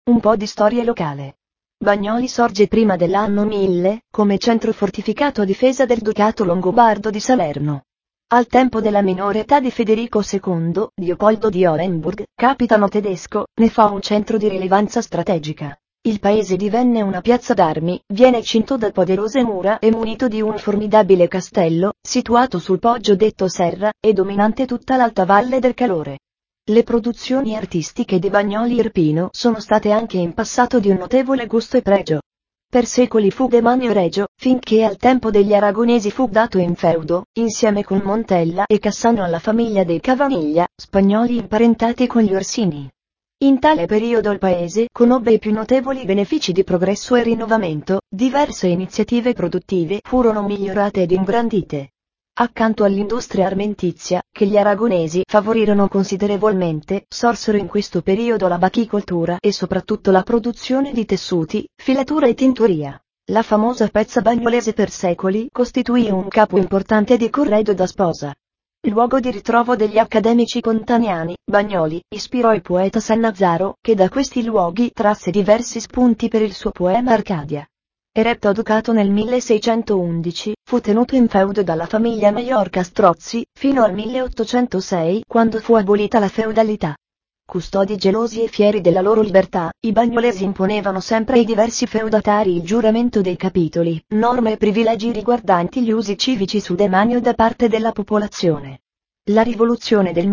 Un po' di storia locale. Bagnoli sorge prima dell'anno 1000, come centro fortificato a difesa del Ducato Longobardo di Salerno. Al tempo della minore età di Federico II, Leopoldo di Orenburg, capitano tedesco, ne fa un centro di rilevanza strategica. Il paese divenne una piazza d'armi, viene cinto da poderose mura e munito di un formidabile castello, situato sul poggio detto Serra, e dominante tutta l'alta valle del Calore. Le produzioni artistiche di Bagnoli Irpino sono state anche in passato di un notevole gusto e pregio. Per secoli fu demanio regio, finché al tempo degli aragonesi fu dato in feudo, insieme con Montella e Cassano alla famiglia dei Cavaniglia, spagnoli imparentati con gli Orsini. In tale periodo il paese conobbe i più notevoli benefici di progresso e rinnovamento, diverse iniziative produttive furono migliorate ed ingrandite. Accanto all'industria armentizia, che gli aragonesi favorirono considerevolmente, sorsero in questo periodo la bachicoltura e soprattutto la produzione di tessuti, filatura e tintoria. La famosa pezza bagnolese per secoli costituì un capo importante di corredo da sposa. Luogo di ritrovo degli accademici pontaniani, Bagnoli ispirò il poeta Sannazzaro, che da questi luoghi trasse diversi spunti per il suo poema Arcadia. Eretto a ducato nel 1611, fu tenuto in feudo dalla famiglia Maiorca Strozzi, fino al 1806, quando fu abolita la feudalità. Custodi gelosi e fieri della loro libertà, i bagnolesi imponevano sempre ai diversi feudatari il giuramento dei capitoli, norme e privilegi riguardanti gli usi civici sul demanio da parte della popolazione. La rivoluzione del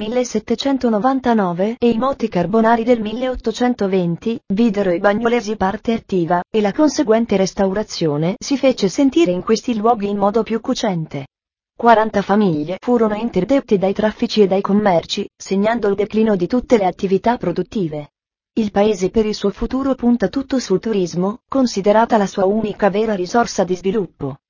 1799 e i moti carbonari del 1820 videro i bagnolesi parte attiva, e la conseguente restaurazione si fece sentire in questi luoghi in modo più cocente. 40 famiglie furono interdette dai traffici e dai commerci, segnando il declino di tutte le attività produttive. Il paese per il suo futuro punta tutto sul turismo, considerata la sua unica vera risorsa di sviluppo.